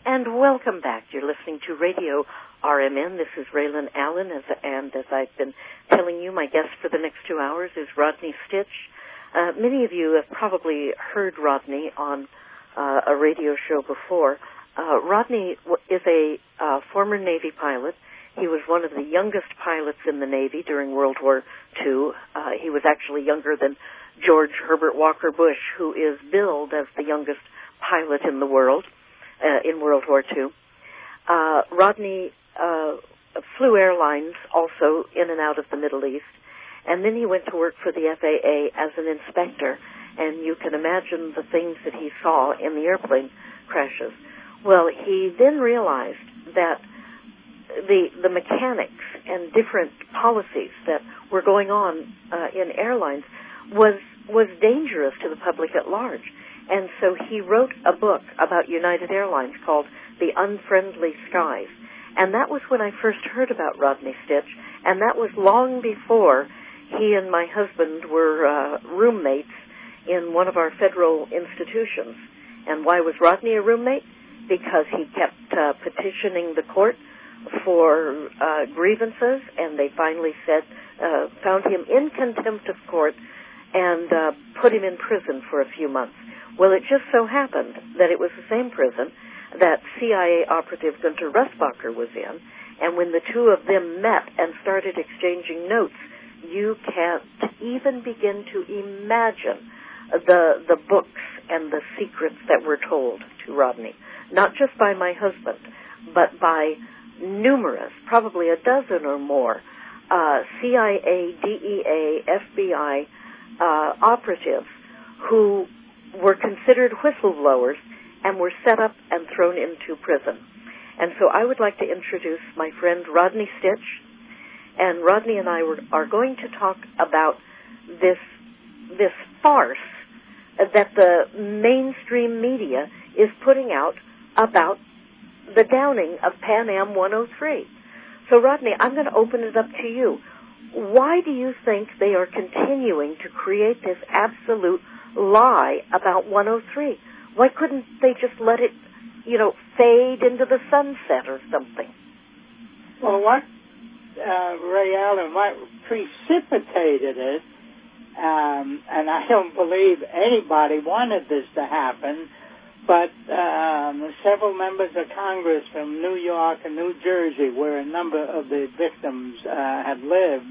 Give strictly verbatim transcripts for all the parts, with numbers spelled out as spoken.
And welcome back. You're listening to Radio R M N. This is Raylan Allen, as, and as I've been telling you, my guest for the next two hours is Rodney Stitch. Uh, many of you have probably heard Rodney on uh, a radio show before. Uh, Rodney is a uh, former Navy pilot. He was one of the youngest pilots in the Navy during World War Two. Uh, he was actually younger than George Herbert Walker Bush, who is billed as the youngest pilot in the world uh, in World War Two. Uh, Rodney uh, flew airlines also in and out of the Middle East, and then he went to work for the F A A as an inspector, and you can imagine the things that he saw in the airplane crashes. Well, he then realized that the the mechanics and different policies that were going on uh, in airlines was was dangerous to the public at large. And so he wrote a book about United Airlines called The Unfriendly Skies. And that was when I first heard about Rodney Stitch, and that was long before he and my husband were uh, roommates in one of our federal institutions. And why was Rodney a roommate? Because he kept uh, petitioning the court for uh, grievances, and they finally said, uh, found him in contempt of court and uh, put him in prison for a few months. Well, it just so happened that it was the same prison that C I A operative Gunter Russbacher was in, and when the two of them met and started exchanging notes, you can't even begin to imagine the the books and the secrets that were told to Rodney, not just by my husband, but by numerous, probably a dozen or more, uh, C I A, D E A, F B I uh, operatives who were considered whistleblowers and were set up and thrown into prison. And so I would like to introduce my friend Rodney Stitch. And Rodney and I were, are going to talk about this this farce that the mainstream media is putting out about the downing of Pan Am one oh three. So, Rodney, I'm going to open it up to you. Why do you think they are continuing to create this absolute lie about one oh three? Why couldn't they just let it, you know, fade into the sunset or something? Well, what, uh, Ray Allen, what precipitated it, um, and I don't believe anybody wanted this to happen, but um, several members of Congress from New York and New Jersey, where a number of the victims uh, had lived,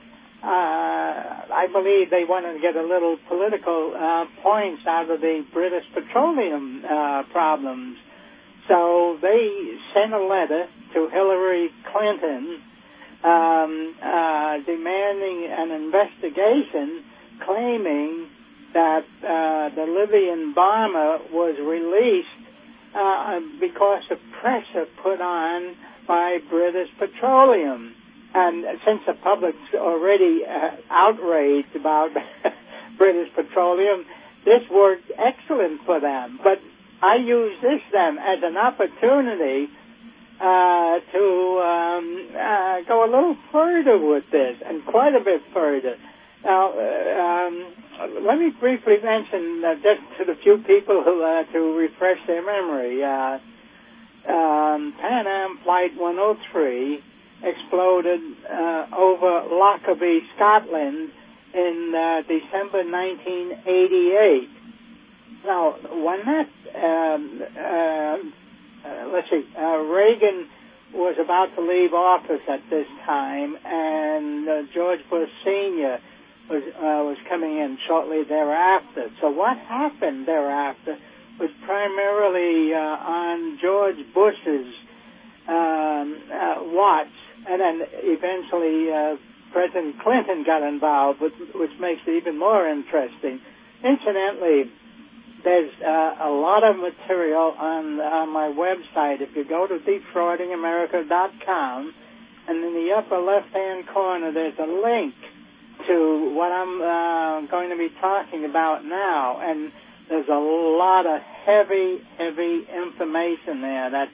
uh, I believe they wanted to get a little political uh, points out of the British petroleum uh, problems. So they sent a letter to Hillary Clinton um, uh, demanding an investigation, claiming that uh, the Libyan bomber was released uh, because of pressure put on by British Petroleum. And since the public's already uh, outraged about British Petroleum, this worked excellent for them. But I use this then as an opportunity uh, to um, uh, go a little further with this, and quite a bit further. Now, uh, um, let me briefly mention uh, just to the few people who uh, to refresh their memory. Uh, um, Pan Am Flight one oh three exploded uh, over Lockerbie, Scotland, in uh, December nineteen eighty-eight. Now, when that, um, uh, uh, let's see, uh, Reagan was about to leave office at this time, and uh, George Bush Senior was uh, was coming in shortly thereafter. So what happened thereafter was primarily uh, on George Bush's um, uh, watch, and then eventually uh, President Clinton got involved, which, which makes it even more interesting. Incidentally, there's uh, a lot of material on, on my website. If you go to defrauding america dot com, and in the upper left-hand corner, there's a link to what I'm uh, going to be talking about now. And there's a lot of heavy, heavy information there that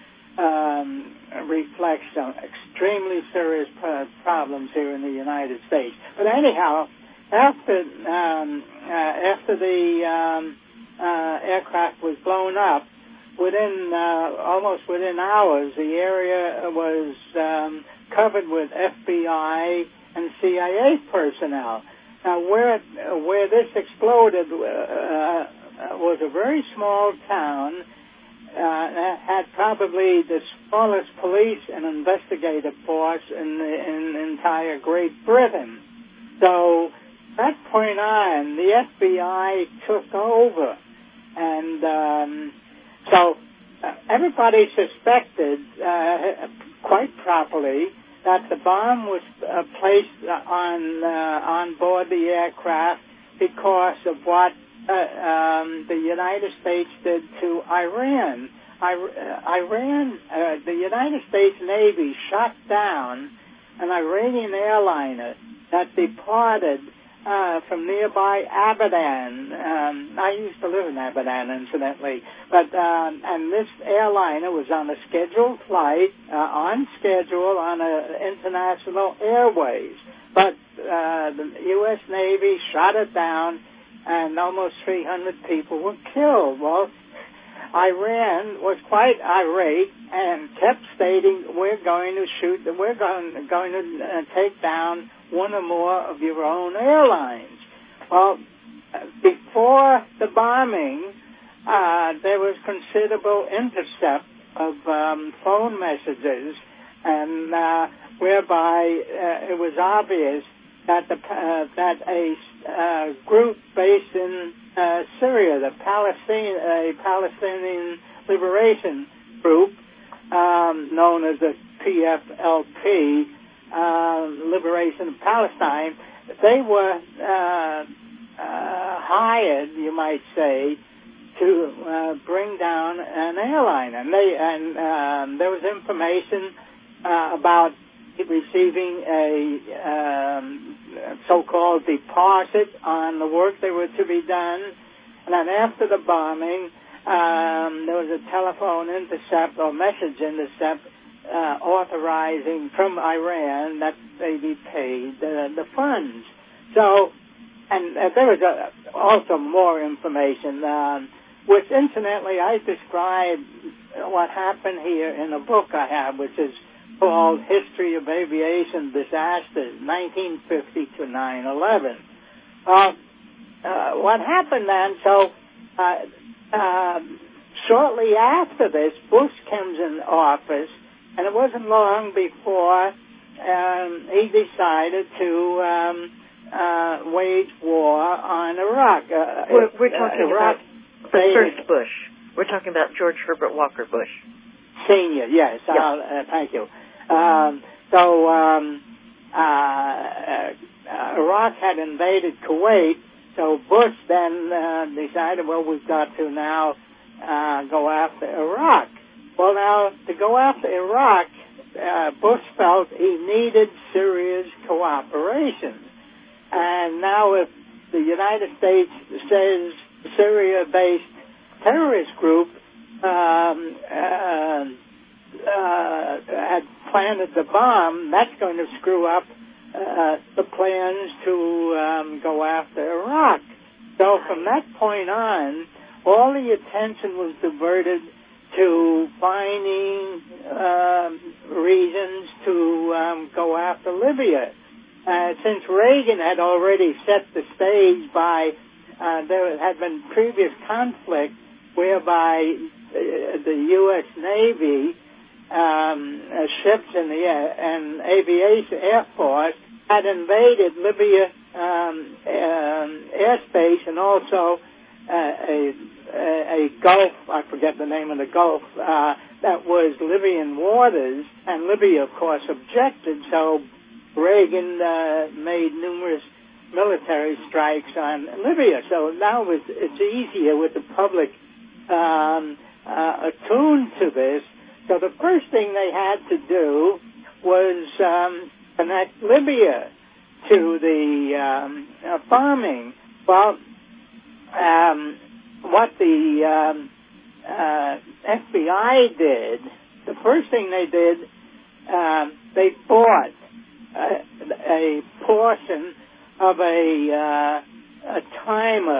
um, reflects some extremely serious pro- problems here in the United States. But anyhow, after um, uh, after the um, uh, aircraft was blown up, within uh, almost within hours, the area was um, covered with F B I and C I A personnel. Now, where where this exploded uh, was a very small town uh, that had probably the smallest police and investigative force in the in entire Great Britain. So, from that point on, the F B I took over, and um, so uh, everybody suspected, uh, quite properly, that the bomb was uh, placed on uh, on board the aircraft because of what uh, um, the United States did to Iran. I, uh, Iran, uh, the United States Navy shot down an Iranian airliner that departed uh, from nearby Abadan. Um, I used to live in Abadan, incidentally. But um, and this airliner was on a scheduled flight, uh, on schedule, on a international airways. But uh, the U S Navy shot it down, and almost three hundred people were killed. Well, Iran was quite irate and kept stating, we're going to shoot, we're going, going to uh, take down one or more of your own airlines. Well, before the bombing, uh, there was considerable intercept of um, phone messages, and uh, whereby uh, it was obvious that the uh, that a uh, group based in uh, Syria, the Palestine, a Palestinian Liberation Group, um, known as the P F L P, uh, Liberation of Palestine, they were uh, uh, hired, you might say, to uh, bring down an airline, and they and um, there was information uh, about receiving a um, so-called deposit on the work they were to be done. And then after the bombing, um, there was a telephone intercept or message intercept uh, authorizing from Iran that they be paid uh, the funds. So, and uh, there was uh, also more information, um, which incidentally I describe what happened here in a book I have, which is called History of Aviation Disasters, nineteen fifty to nine eleven. Uh, uh, what happened then, so uh, uh, shortly after this, Bush comes in office, and it wasn't long before um, he decided to um, uh, wage war on Iraq. Uh, we're, we're talking uh, Iraq about the first Bush. We're talking about George Herbert Walker Bush. Senior, yes. Yeah. Uh, thank you. Um, so um, uh, uh, Iraq had invaded Kuwait, so Bush then uh, decided, well, we've got to now uh, go after Iraq. Well, now, to go after Iraq, uh, Bush felt he needed Syria's cooperation. And now if the United States says Syria-based terrorist group um, uh, Uh, had planted the bomb, that's going to screw up uh, the plans to um, go after Iraq. So from that point on, all the attention was diverted to finding um, reasons to um, go after Libya. Uh, since Reagan had already set the stage by, uh, there had been previous conflict whereby uh, the U S Navy Um, uh, ships in the air, and aviation Air Force had invaded Libya um, um, airspace, and also uh, a, a, a Gulf, I forget the name of the Gulf, uh, that was Libyan waters, and Libya, of course, objected, so Reagan uh, made numerous military strikes on Libya. So now it's, it's easier with the public um, uh, attuned to this. So the first thing they had to do was um, connect Libya to the um, uh, bombing. Well, um, what the um, uh, F B I did, the first thing they did, um, they bought a, a portion of a, uh, a timer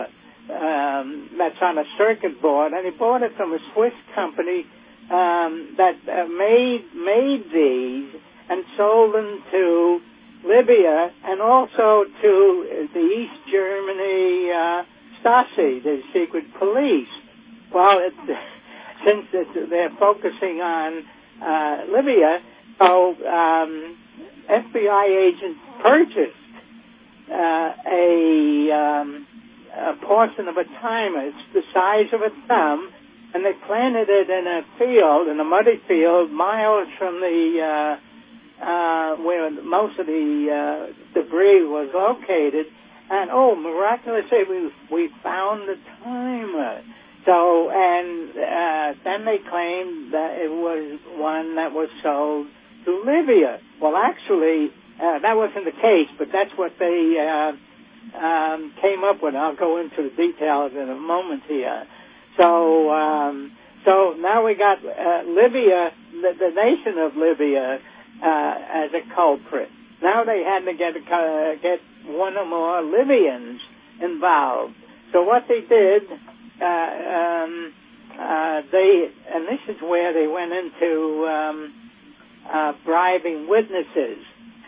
um, that's on a circuit board, and he bought it from a Swiss company um, that uh, made made these and sold them to Libya and also to the East Germany uh, Stasi, the secret police. Well, it, since it, they're focusing on uh, Libya, so um, F B I agents purchased uh, a, um, a portion of a timer. It's the size of a thumb, and they planted it in a field, in a muddy field, miles from the uh, uh, where most of the uh, debris was located. And oh, miraculously, we we found the timer. So, and uh, then they claimed that it was one that was sold to Libya. Well, actually, uh, that wasn't the case, but that's what they uh, um, came up with. I'll go into the details in a moment here. So, um, so now we got uh, Libya, the, the nation of Libya, uh, as a culprit. Now they had to get uh, get one or more Libyans involved. So what they did. Uh, um, uh, they, and this is where they went into um, uh, bribing witnesses.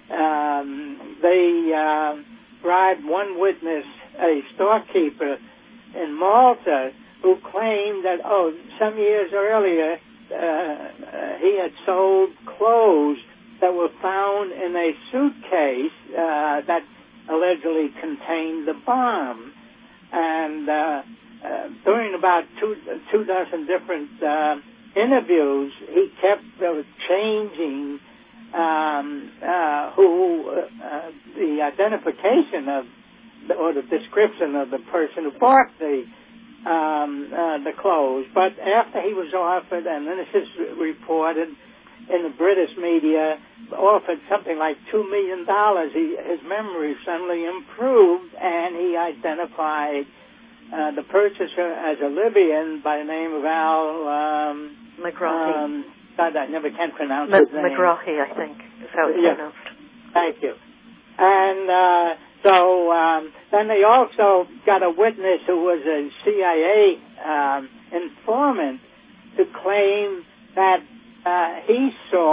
Um, they uh, bribed one witness, a storekeeper in Malta, who claimed that, oh, some years earlier, uh, uh, he had sold clothes that were found in a suitcase uh, that allegedly contained the bomb. And uh, Uh, during about two, two dozen different uh, interviews, he kept uh, changing um, uh, who uh, the identification of the, or the description of the person who bought the um, uh, the clothes. But after he was offered, and then this is reported in the British media, offered something like two million dollars, he, his memory suddenly improved, and he identified Uh, the purchaser as a Libyan by the name of Al um, McGrahi. Um, God, I never can pronounce M- his name. McGrahi, I think, is how it's yeah. pronounced. Thank you. And uh, so um, then they also got a witness who was a C I A um, informant to claim that uh, he saw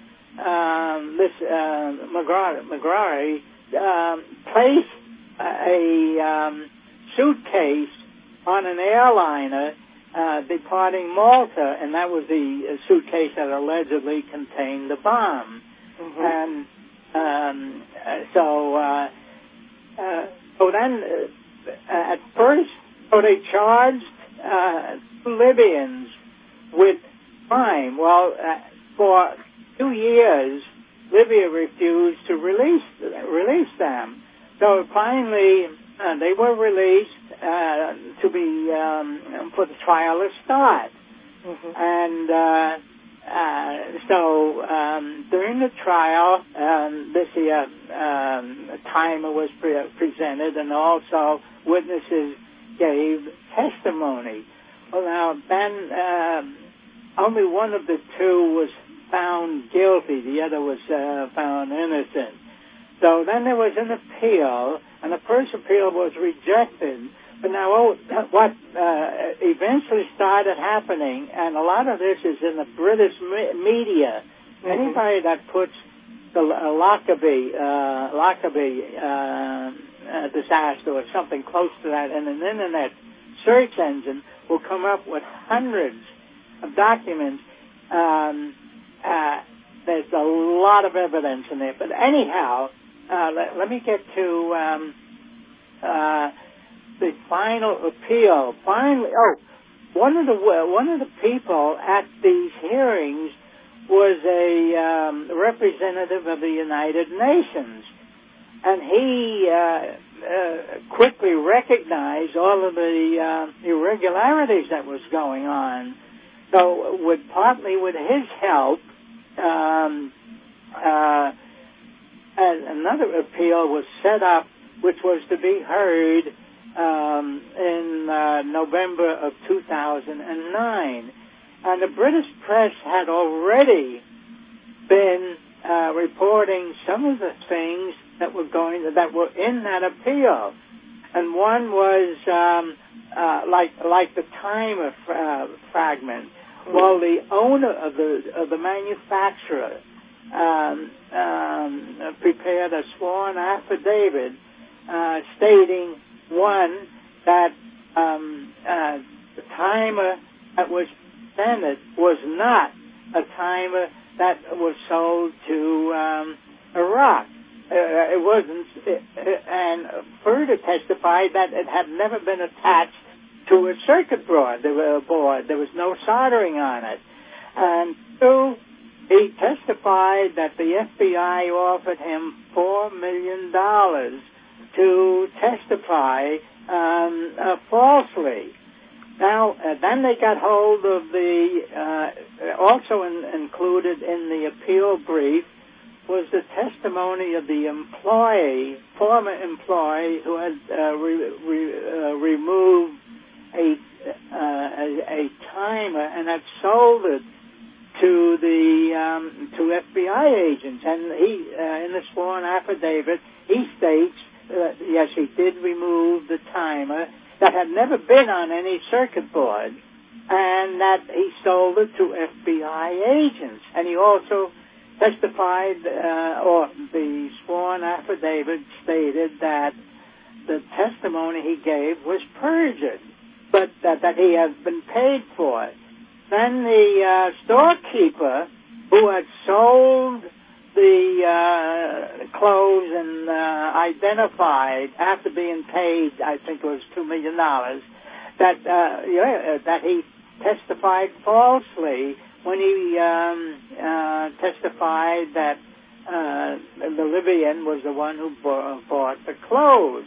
um, this uh, McGrahi, McGrahi um, place a um, suitcase on an airliner uh, departing Malta, and that was the uh, suitcase that allegedly contained the bomb. Mm-hmm. And um, uh, so, uh, uh, so then, uh, at first, so they charged uh, Libyans with crime. Well, uh, for two years, Libya refused to release release them. So finally, Uh, they were released uh, to be um, for the trial to start, mm-hmm. and uh, uh, so um, during the trial, um, this year um, a timer was pre- presented, and also witnesses gave testimony. Well, now then, um, only one of the two was found guilty; the other was uh, found innocent. So then there was an appeal, and the first appeal was rejected. But now oh, what uh, eventually started happening, and a lot of this is in the British me- media, mm-hmm. anybody that puts the uh, Lockerbie, uh, Lockerbie uh, uh, disaster or something close to that in an internet search engine will come up with hundreds of documents. Um, uh, there's a lot of evidence in there. But anyhow, Uh, let, let me get to um, uh, the final appeal. Finally, oh, one of the one of the people at these hearings was a um, representative of the United Nations, and he uh, uh, quickly recognized all of the uh, irregularities that was going on. So, with partly with his help. Um, uh, And another appeal was set up, which was to be heard um, in uh, November of two thousand nine. And the British press had already been uh, reporting some of the things that were going that were in that appeal. And one was um, uh, like like the timer uh, fragment. Well, the owner of the of the manufacturer um, um, prepared a sworn affidavit uh, stating, one, that um, uh, the timer that was presented was not a timer that was sold to um, Iraq. Uh, it wasn't, it, and further testified that it had never been attached to a circuit board. There were a board. There was no soldering on it. And two, he testified that the F B I offered him four million dollars to testify um, uh, falsely. Now, uh, then they got hold of the, uh, also in, included in the appeal brief was the testimony of the employee, former employee, who had uh, re, re, uh, removed a, uh, a a timer and had sold it to the um, to F B I agents. And he, uh, in the sworn affidavit, he states that yes, he did remove the timer that had never been on any circuit board, and that he sold it to F B I agents. And he also testified, uh, or the sworn affidavit stated that the testimony he gave was perjured, but that, that he had been paid for it. Then the uh, storekeeper who had sold the uh, clothes and uh, identified after being paid, I think it was two million dollars, that uh, yeah, that he testified falsely when he um, uh, testified that uh, the Libyan was the one who bought, bought the clothes.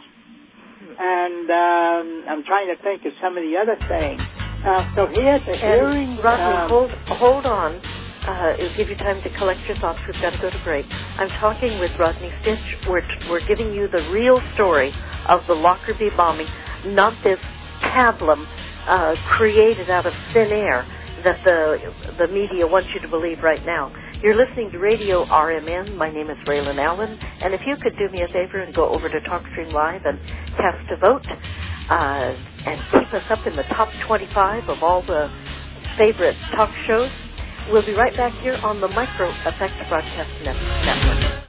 And um, I'm trying to think of some of the other things. Uh, so here at the hearing... Rodney, um, hold, hold on. Uh, it'll give you time to collect your thoughts. We've got to go to break. I'm talking with Rodney Stitch. We're, we're giving you the real story of the Lockerbie bombing, not this pablum uh, created out of thin air that the the media wants you to believe right now. You're listening to Radio R M N. My name is Raylan Allen. And if you could do me a favor and go over to TalkStream Live and cast a vote uh, and keep us up in the top twenty-five of all the favorite talk shows. We'll be right back here on the Micro Effect Broadcast Network.